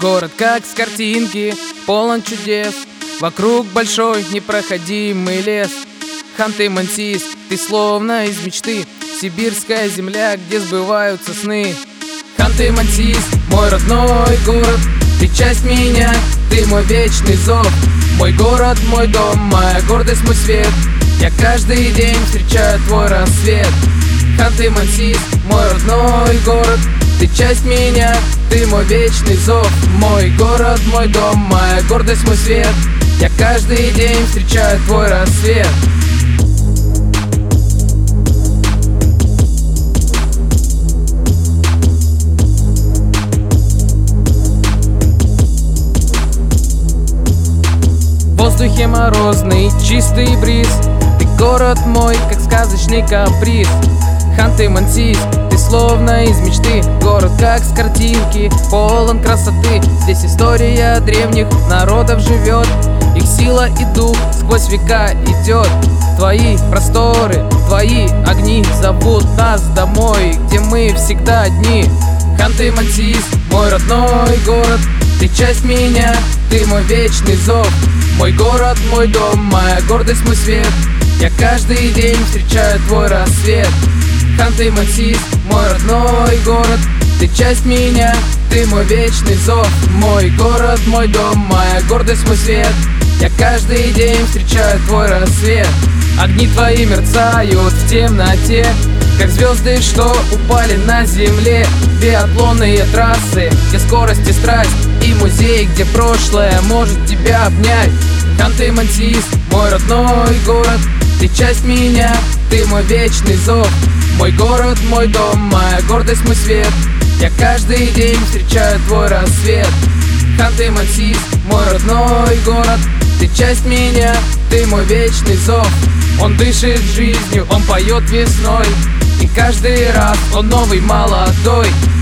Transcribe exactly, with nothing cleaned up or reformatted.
Город как с картинки, полон чудес. Вокруг большой непроходимый лес. Ханты-Мансийск, ты словно из мечты. Сибирская земля, где сбываются сны. Ханты-Мансийск, мой родной город. Ты часть меня, ты мой вечный зов. Мой город, мой дом, моя гордость, мой свет. Я каждый день встречаю твой рассвет. Ханты-Мансийск, мой родной город. Ты часть меня, ты мой вечный зов. Мой город, мой дом, моя гордость, мой свет. Я каждый день встречаю твой рассвет. В воздухе морозный, чистый бриз. Ты город мой, как сказочный каприз. Ханты-Мансийск, ты словно из мечты. Город как с картинки, полон красоты. Здесь история древних народов живет. Их сила и дух сквозь века идет. Твои просторы, твои огни зовут нас домой, где мы всегда одни. Ханты-Мансийск, мой родной город. Ты часть меня, ты мой вечный зов. Мой город, мой дом, моя гордость, мой свет. Я каждый день встречаю твой рассвет. Ханты-Мансийск, мой родной город. Ты часть меня, ты мой вечный зов. Мой город, мой дом, моя гордость, мой свет. Я каждый день встречаю твой рассвет. Огни твои мерцают в темноте, как звезды, что упали на земле. Биатлонные трассы, где скорость и страсть, и музей, где прошлое может тебя обнять. Ханты-Мансийск, мой родной город. Ты часть меня, ты мой вечный зов. Мой город, мой дом, моя гордость, мой свет. Я каждый день встречаю твой рассвет. Ханты-Мансийск, мой родной город. Ты часть меня, ты мой вечный зов. Он дышит жизнью, он поет весной, и каждый раз он новый, молодой.